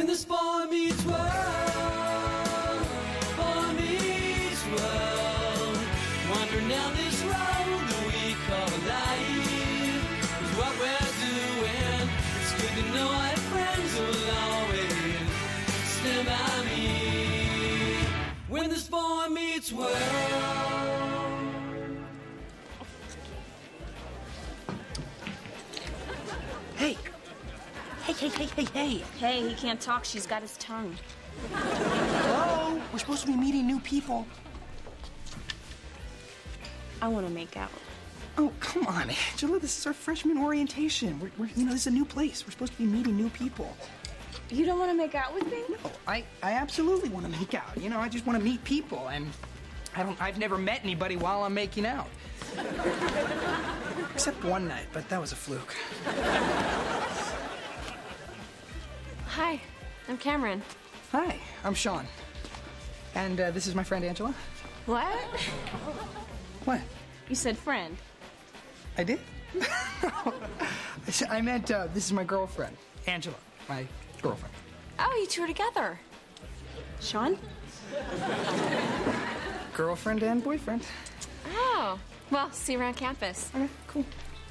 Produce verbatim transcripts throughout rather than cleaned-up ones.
this boy meets world, boy meets world. Wandering down this road that we call life is what we're doing. It's good to know I have friends who will always stand by me. When this boy meets world. Hey! Hey, hey, hey, hey, hey! Hey, he can't talk. She's got his tongue. Hello? We're supposed to be meeting new people. I want to make out. Oh, come on, Angela. This is our freshman orientation. We're, we're, you know, this is a new place. We're supposed to be meeting new people. You don't want to make out with me? No, I, I absolutely want to make out. You know, I just want to meet people, and I don't, I've never met anybody while I'm making out. Except one night, but that was a fluke. Hi, I'm Cameron. Hi, I'm Sean. And uh, this is my friend Angela. What? What? You said friend. I did? I said- I meant uh, this is my girlfriend, Angela, my girlfriend. Oh, you two are together. Sean? Girlfriend and boyfriend. Oh, well, see you around campus. Okay, cool.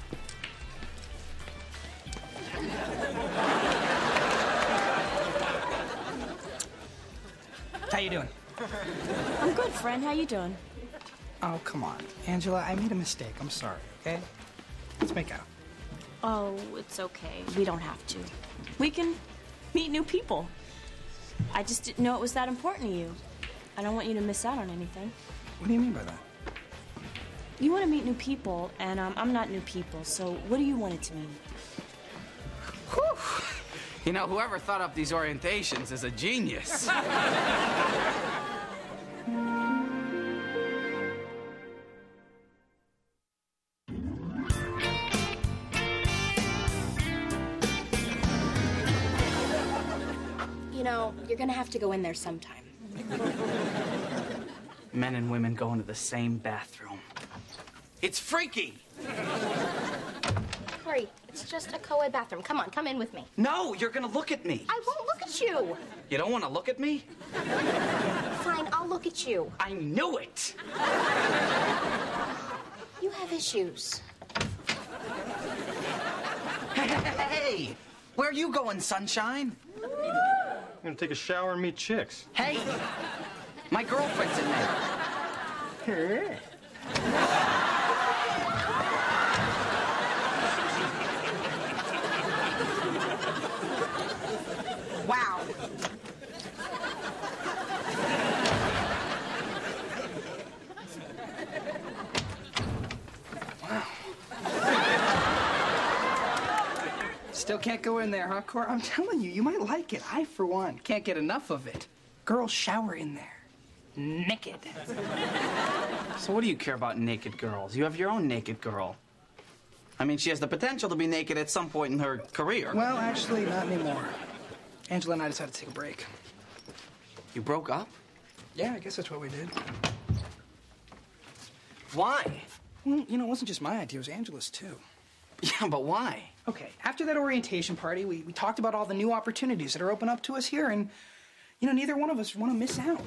How you doing? I'm good, friend. How you doing? Oh, come on. Angela, I made a mistake. I'm sorry, okay? Let's make out. Oh, it's okay. We don't have to. We can meet new people. I just didn't know it was that important to you. I don't want you to miss out on anything. What do you mean by that? You want to meet new people, and um, I'm not new people, so what do you want it to mean? Whew. You know, whoever thought up these orientations is a genius. You know, you're gonna have to go in there sometime. Men and women go into the same bathroom. It's freaky! Corey, it's just a co-ed bathroom. Come on, come in with me. No, you're gonna look at me. I won't look at you. You don't want to look at me? Fine, I'll look at you. I knew it! You have issues. Hey! Where are you going, sunshine? I'm gonna take a shower and meet chicks. Hey! My girlfriend's in there. Wow. Still can't go in there, huh, Cor? I'm telling you, you might like it. I, for one, can't get enough of it. Girls shower in there. Naked. So what do you care about naked girls? You have your own naked girl. I mean, she has the potential to be naked at some point in her career. Well, actually, not anymore. Angela and I decided to take a break. You broke up? Yeah, I guess that's what we did. Why? Well, you know, it wasn't just my idea, it was Angela's, too. Yeah, but why? Okay, after that orientation party, we, we talked about all the new opportunities that are open up to us here, and, you know, neither one of us want to miss out.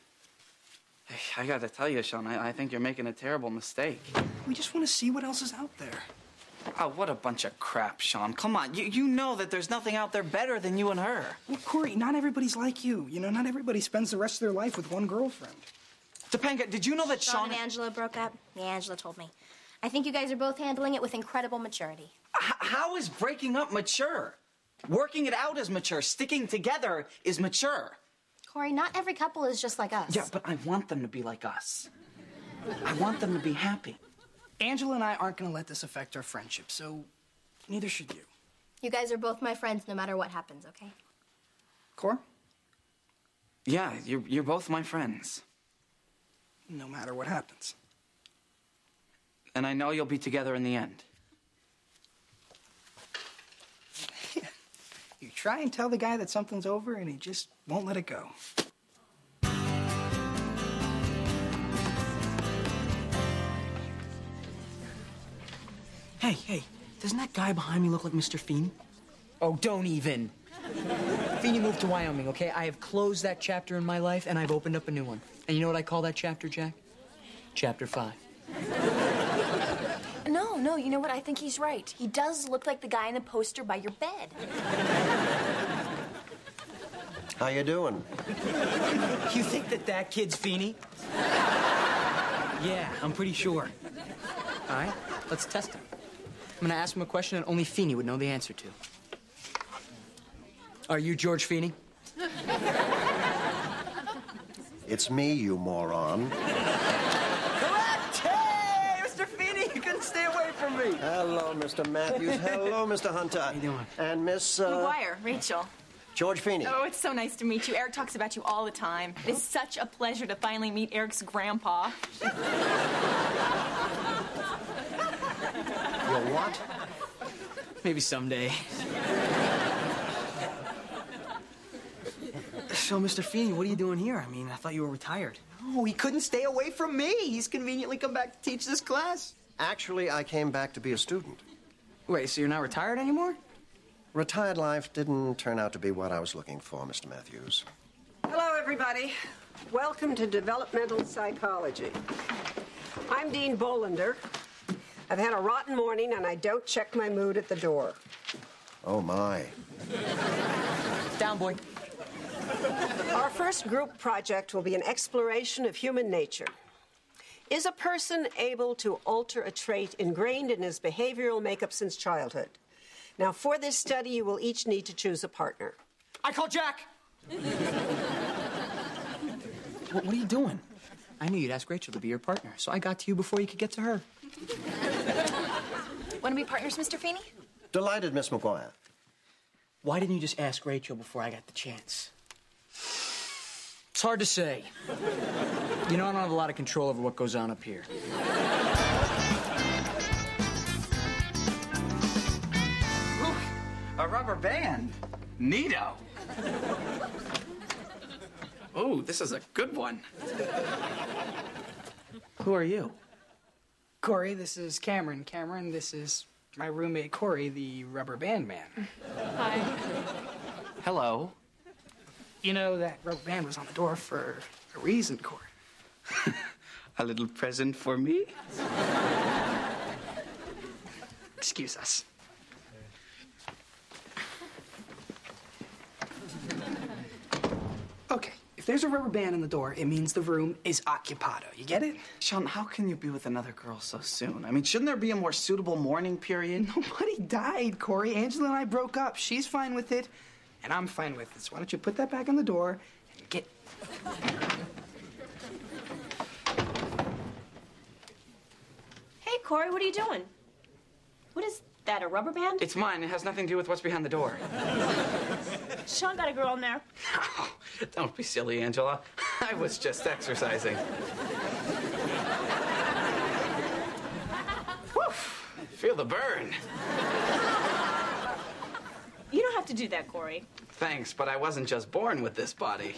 I gotta tell you, Sean, I, I think you're making a terrible mistake. We just want to see what else is out there. Oh, what a bunch of crap, Sean. Come on, you, you know that there's nothing out there better than you and her. Well, Corey, not everybody's like you. You know, not everybody spends the rest of their life with one girlfriend. Topanga, did you know that Sean Sean... and Angela broke up? Yeah, Angela told me. I think you guys are both handling it with incredible maturity. H- how is breaking up mature? Working it out is mature. Sticking together is mature. Corey, not every couple is just like us. Yeah, but I want them to be like us. I want them to be happy. Angela and I aren't going to let this affect our friendship, so neither should you. You guys are both my friends no matter what happens, okay? Cor? Yeah, you're, you're both my friends. No matter what happens. And I know you'll be together in the end. You try and tell the guy that something's over, and he just won't let it go. Hey, hey, doesn't that guy behind me look like Mister Fiend? Oh, don't even. Feeney moved to Wyoming, okay? I have closed that chapter in my life, and I've opened up a new one. And you know what I call that chapter, Jack? Chapter five. No, no, you know what? I think he's right. He does look like the guy in the poster by your bed. How you doing? You think that that kid's Feeney? Yeah, I'm pretty sure. All right, let's test him. I'm gonna ask him a question that only Feeney would know the answer to. Are you George Feeney? It's me, you moron. Correct! Hey, Mister Feeney, you couldn't stay away from me. Hello, Mister Matthews. Hello, Mister Hunter. How you doing? And Miss, uh... McGuire, Rachel. George Feeney. Oh, it's so nice to meet you. Eric talks about you all the time. It's such a pleasure to finally meet Eric's grandpa. Your what? Maybe someday. So, Mister Feeney, what are you doing here? I mean, I thought you were retired. Oh, he couldn't stay away from me. He's conveniently come back to teach this class. Actually, I came back to be a student. Wait, so you're not retired anymore? Retired life didn't turn out to be what I was looking for, Mister Matthews. Hello, everybody. Welcome to Developmental Psychology. I'm Dean Bolander. I've had a rotten morning, and I don't check my mood at the door. Oh, my. Down, boy. Our first group project will be an exploration of human nature. Is a person able to alter a trait ingrained in his behavioral makeup since childhood? Now, for this study, you will each need to choose a partner. I call Jack! What, what are you doing? I knew you'd ask Rachel to be your partner, so I got to you before you could get to her. Want to be partners, Mister Feeney? Delighted, Miss McGuire. Why didn't you just ask Rachel before I got the chance? It's hard to say. You know, I don't have a lot of control over what goes on up here. Ooh, a rubber band. Neato. Oh, this is a good one. Who are you? Corey, this is Cameron. Cameron, this is my roommate Corey, the rubber band man. Hi. Hello. You know, that rubber band was on the door for a reason, Corey. A little present for me? Excuse us. Okay, if there's a rubber band on the door, it means the room is occupado. You get it? Sean, how can you be with another girl so soon? I mean, shouldn't there be a more suitable mourning period? Nobody died, Corey. Angela and I broke up. She's fine with it, and I'm fine with it. So why don't you put that back on the door and get... Hey, Corey, what are you doing? What is that, a rubber band? It's mine. It has nothing to do with what's behind the door. Sean got a girl in there. Oh, don't be silly, Angela. I was just exercising. Whew, feel the burn. You don't have to do that, Corey. Thanks, but I wasn't just born with this body.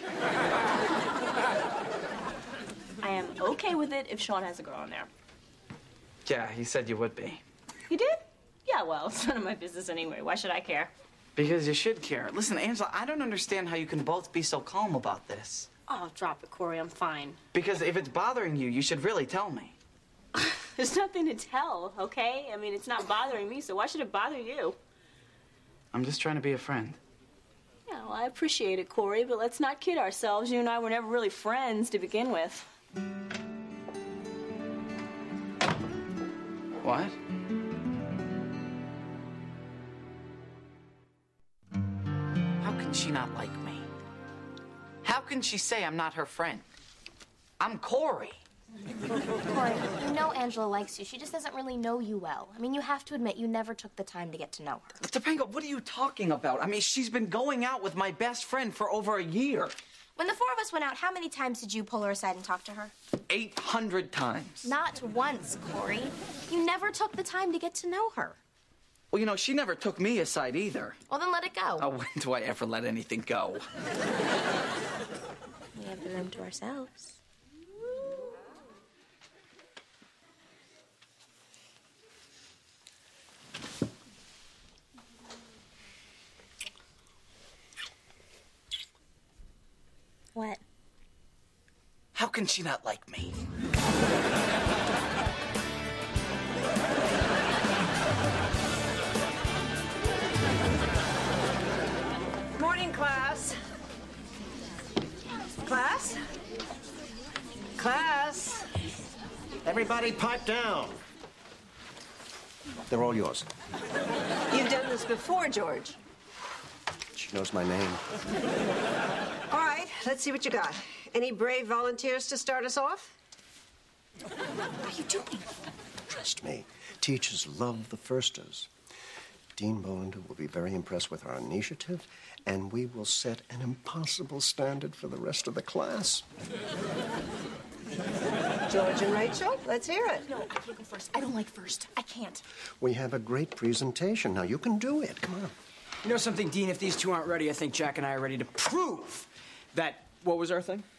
I am okay with it if Sean has a girl in there. Yeah, he said you would be. You did? Yeah, well, it's none of my business anyway. Why should I care? Because you should care. Listen, Angela, I don't understand how you can both be so calm about this. Oh, drop it, Corey. I'm fine. Because if it's bothering you, you should really tell me. There's nothing to tell, okay? I mean, it's not bothering me, so why should it bother you? I'm just trying to be a friend. Yeah, well, I appreciate it, Corey, but let's not kid ourselves. You and I were never really friends to begin with. What? How can she not like me? How can she say I'm not her friend? I'm Corey. Corey, you know Angela likes you. She just doesn't really know you well. I mean, you have to admit, you never took the time to get to know her. Topanga, what are you talking about? I mean, she's been going out with my best friend for over a year. When the four of us went out, how many times did you pull her aside and talk to her? eight hundred times. Not once, Corey. You never took the time to get to know her. Well, you know, she never took me aside either. Well, then let it go. Oh, when do I ever let anything go? We have the room to ourselves. What? How can she not like me? Morning, class. Class? Class? Everybody pipe down. They're all yours. You've done this before, George. She knows my name. All right, let's see what you got. Any brave volunteers to start us off? What are you doing? Trust me, teachers love the firsters. Dean Bollinger will be very impressed with our initiative, and we will set an impossible standard for the rest of the class. George and Rachel, let's hear it. No, I can't go first. I don't like first. I can't. We have a great presentation. Now, you can do it. Come on. You know something, Dean? If these two aren't ready, I think Jack and I are ready to prove that... What was our thing?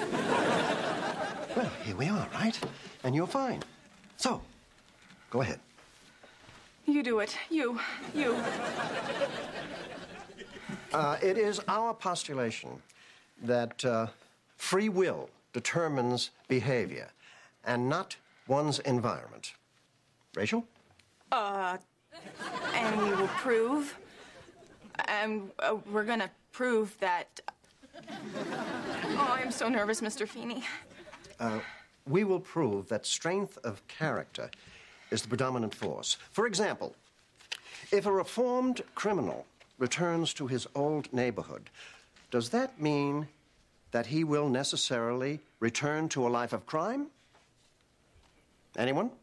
Well, here we are, right? And you're fine. So, go ahead. You do it. You. You. Uh, it is our postulation that uh, free will determines behavior and not one's environment. Rachel? Uh, and we will prove, and uh, we're gonna prove that... Oh, I'm so nervous, Mister Feeney. Uh, we will prove that strength of character is the predominant force. For example, if a reformed criminal returns to his old neighborhood, does that mean that he will necessarily return to a life of crime? Anyone?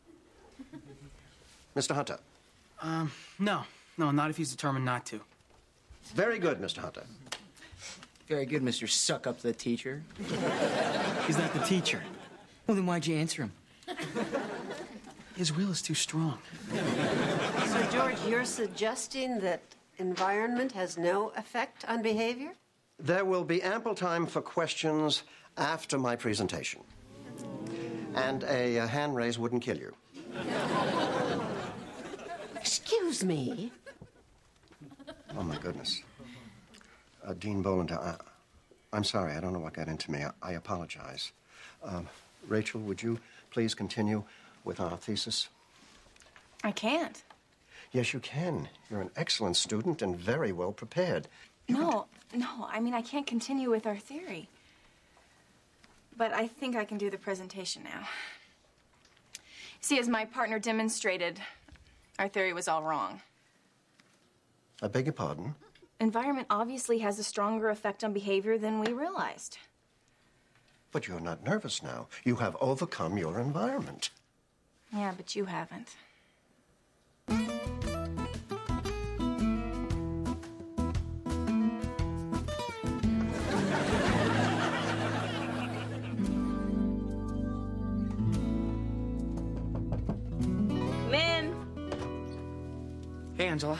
Mister Hunter? Um, no. No, not if he's determined not to. Very good, Mister Hunter. Very good, Mister Suck Up the teacher. He's not the teacher. Well, then why'd you answer him? His will is too strong. So, George, you're suggesting that environment has no effect on behavior? There will be ample time for questions after my presentation. And a, a hand raise wouldn't kill you. Excuse me. Oh, my goodness. Uh, Dean Bollinger, I, I'm sorry. I don't know what got into me. I, I apologize. Um, Rachel, would you please continue with our thesis? I can't. Yes, you can. You're an excellent student and very well prepared. No, no, I mean, I can't continue with our theory. But I think I can do the presentation now. See, as my partner demonstrated, our theory was all wrong. I beg your pardon? Environment obviously has a stronger effect on behavior than we realized. But you're not nervous now. You have overcome your environment. Yeah, but you haven't. Come in. Hey, Angela.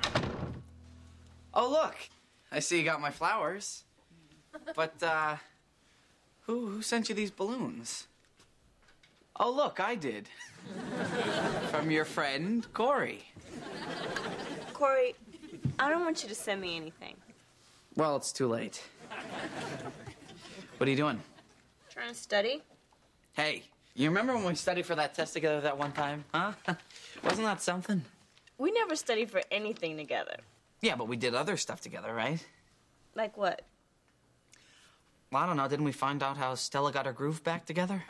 Oh, look. I see you got my flowers. But, uh, who, who sent you these balloons? Oh, look, I did. From your friend, Corey. Corey, I don't want you to send me anything. Well, it's too late. What are you doing? Trying to study? Hey, you remember when we studied for that test together that one time? Huh? Wasn't that something? We never studied for anything together. Yeah, but we did other stuff together, right? Like what? Well, I don't know. Didn't we find out how Stella got her groove back together?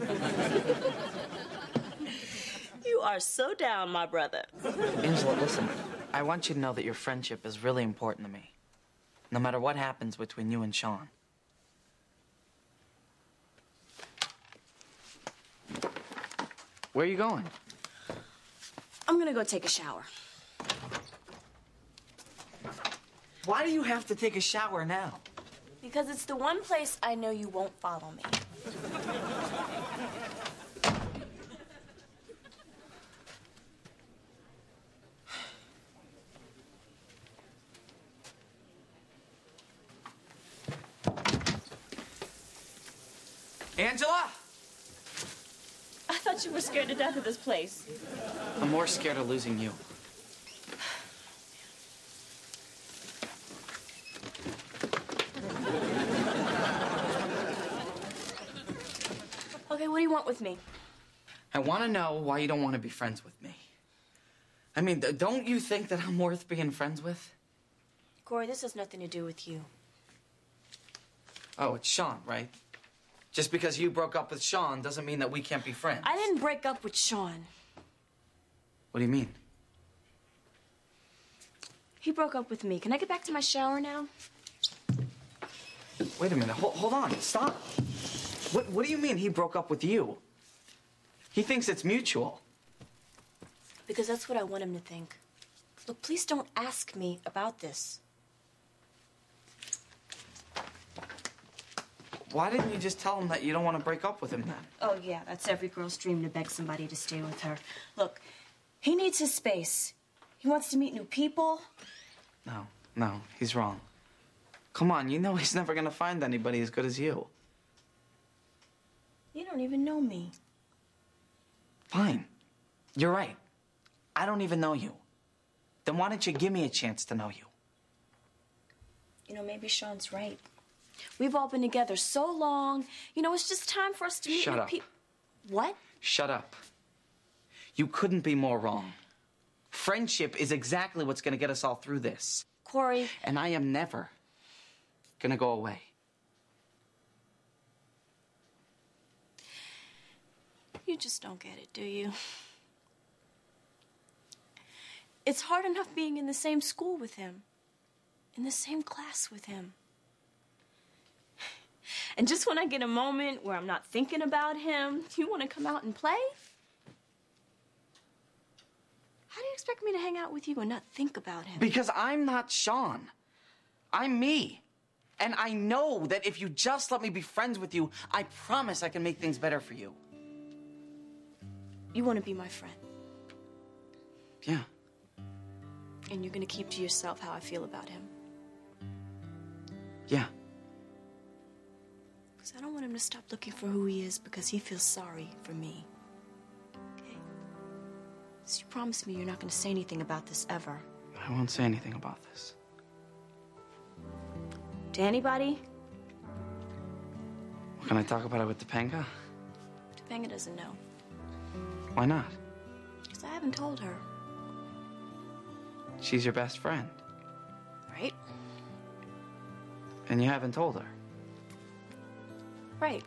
You are so down, my brother. Angela, listen. I want you to know that your friendship is really important to me. No matter what happens between you and Sean. Where are you going? I'm gonna go take a shower. Why do you have to take a shower now? Because it's the one place I know you won't follow me. Angela! I thought you were scared to death of this place. I'm more scared of losing you. Okay, what do you want with me? I want to know why you don't want to be friends with me. I mean, th- don't you think that I'm worth being friends with? Corey, this has nothing to do with you. Oh, it's Sean, right? Just because you broke up with Sean doesn't mean that we can't be friends. I didn't break up with Sean. What do you mean? He broke up with me. Can I get back to my shower now? Wait a minute. Hold, hold on. Stop. What, what do you mean he broke up with you? He thinks it's mutual. Because that's what I want him to think. Look, please don't ask me about this. Why didn't you just tell him that you don't want to break up with him then? Oh, yeah, that's every girl's dream, to beg somebody to stay with her. Look, he needs his space. He wants to meet new people. No, no, he's wrong. Come on, you know he's never gonna find anybody as good as you. You don't even know me. Fine. You're right. I don't even know you. Then why don't you give me a chance to know you? You know, maybe Sean's right. We've all been together so long. You know, it's just time for us to meet Shut new up. people. What? Shut up. You couldn't be more wrong. Friendship is exactly what's gonna get us all through this. Corey. And I am never gonna go away. You just don't get it, do you? It's hard enough being in the same school with him, in the same class with him. And just when I get a moment where I'm not thinking about him, you want to come out and play? How do you expect me to hang out with you and not think about him? Because I'm not Sean. I'm me. And I know that if you just let me be friends with you, I promise I can make things better for you. You want to be my friend. Yeah. And you're going to keep to yourself how I feel about him. Yeah. Because I don't want him to stop looking for who he is because he feels sorry for me. Okay? So you promise me you're not going to say anything about this ever. I won't say anything about this. To anybody? Can I talk about it with Topanga? Topanga doesn't know. Why not? Because I haven't told her. She's your best friend. Right? And you haven't told her. Right.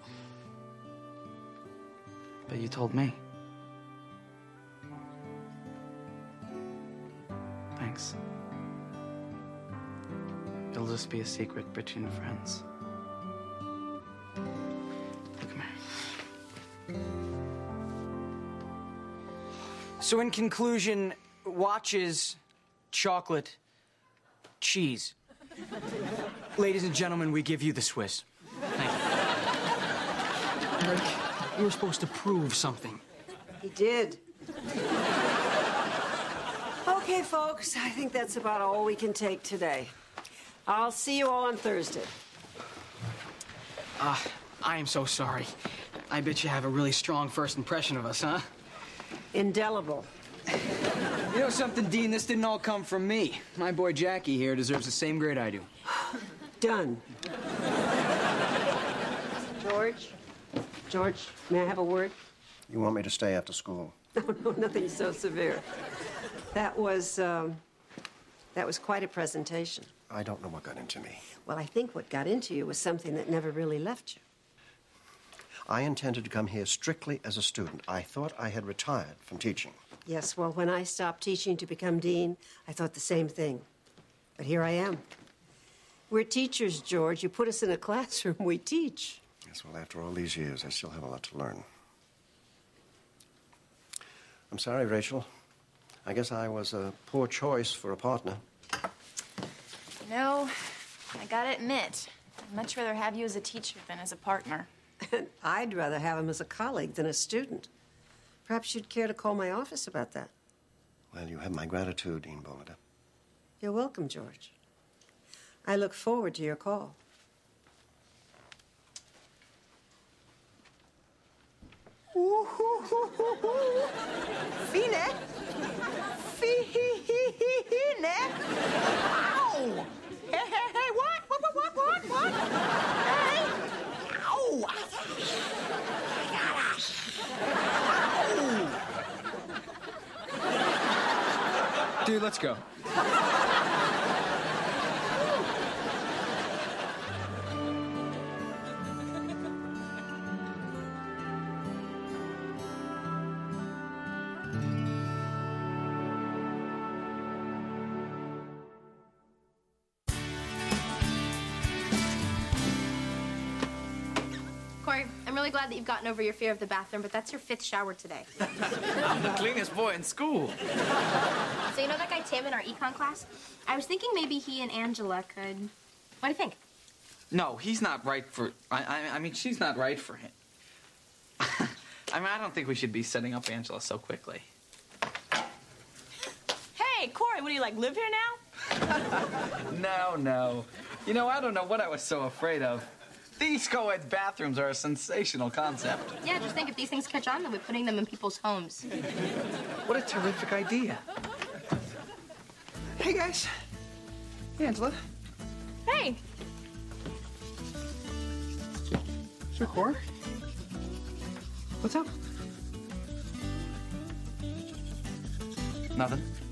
But you told me. Thanks. It'll just be a secret between friends. Look, come here. So in conclusion, watches, chocolate, cheese. Ladies and gentlemen, we give you the Swiss. Thank you. Rick, you were supposed to prove something. He did. Okay, folks, I think that's about all we can take today. I'll see you all on Thursday. Uh, I am so sorry. I bet you have a really strong first impression of us, huh? Indelible. You know something, Dean? This didn't all come from me. My boy Jackie here deserves the same grade I do. Done. George? George, may I have a word? You want me to stay after school? No, no, nothing so severe. That was, um, that was quite a presentation. I don't know what got into me. Well, I think what got into you was something that never really left you. I intended to come here strictly as a student. I thought I had retired from teaching. Yes, well, when I stopped teaching to become dean, I thought the same thing. But here I am. We're teachers, George. You put us in a classroom, we teach. Yes, well, after all these years, I still have a lot to learn. I'm sorry, Rachel. I guess I was a poor choice for a partner. You know, I gotta admit, I'd much rather have you as a teacher than as a partner. And I'd rather have him as a colleague than a student. Perhaps you'd care to call my office about that. Well, you have my gratitude, Dean Bolliger. You're welcome, George. I look forward to your call. Fine? Fine? Ow! Hey, hey, hey, what? What, what, what, what, what? Hey! Ow! I gotta Corey, let's go. Corey, I'm really glad that you've gotten over your fear of the bathroom, but that's your fifth shower today. I'm the cleanest boy in school. So you know that guy Tim in our econ class? I was thinking maybe he and Angela could... What do you think? No, he's not right for... I, I, I mean, she's not right for him. I mean, I don't think we should be setting up Angela so quickly. Hey, Corey, what do you like, live here now? No, no. You know, I don't know what I was so afraid of. These co-ed bathrooms are a sensational concept. Yeah, just think if these things catch on, then we're putting them in people's homes. What a terrific idea. Hey, guys. Hey, Angela. Hey. Sure, Cor. What's up? Nothing.